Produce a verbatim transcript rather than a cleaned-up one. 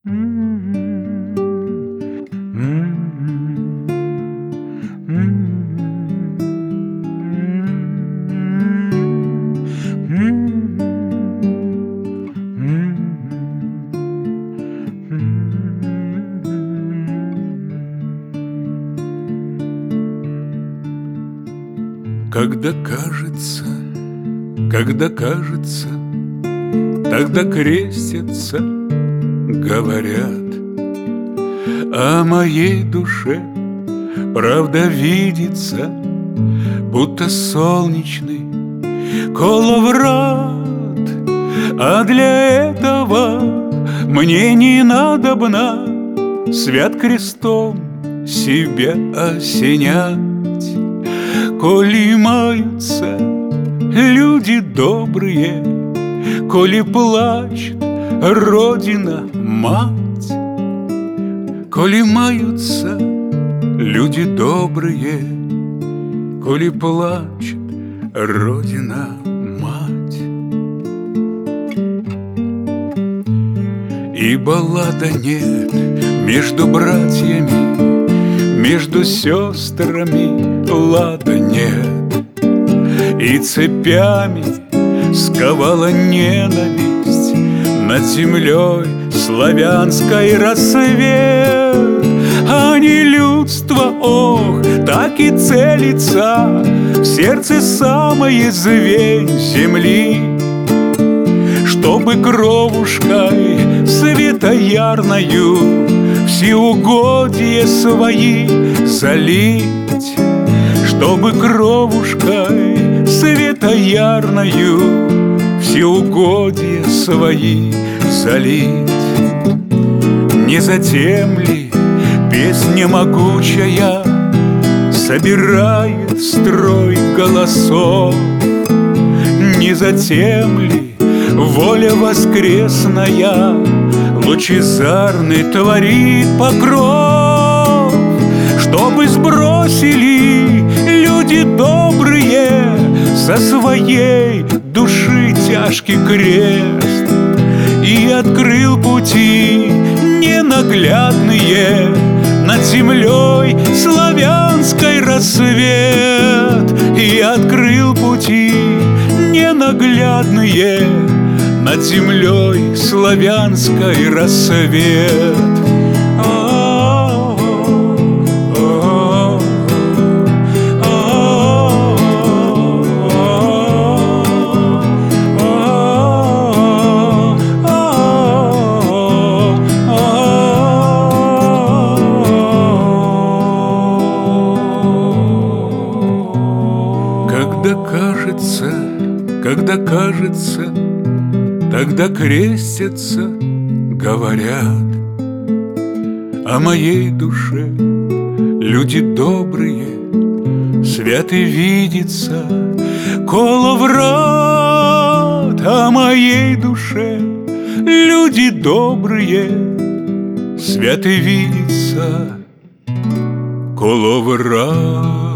Когда кажется, когда кажется, тогда крестятся, говорят. О моей душе правда видится, будто солнечный коловрат. А для этого мне не надобно свят крестом себя осенять. Коли маются люди добрые, коли плачет Родина-мать, коли маются люди добрые, коли плачет Родина-мать. И баллада нет между братьями, между сестрами лада нет, и цепями сковала ненависть над землей славянской рассвет. А не людство, ох, так и целится в сердце самое звень земли, чтобы кровушкой светоярною всеугодие свои залить, чтобы кровушкой светоярною всеугодие свои залить. Не затем ли песня могучая собирает строй голосов? Не затем ли воля воскресная лучезарный творит покров, чтобы сбросили люди добрые со своей души тяжкий крест и открыл пути ненаглядные над землей славянской рассвет, и открыл пути ненаглядные над землей славянской рассвет. Когда кажется, когда кажется, тогда крестятся, говорят. О моей душе люди добрые, святый видится коловрат. О моей душе люди добрые, святый видится коловрат.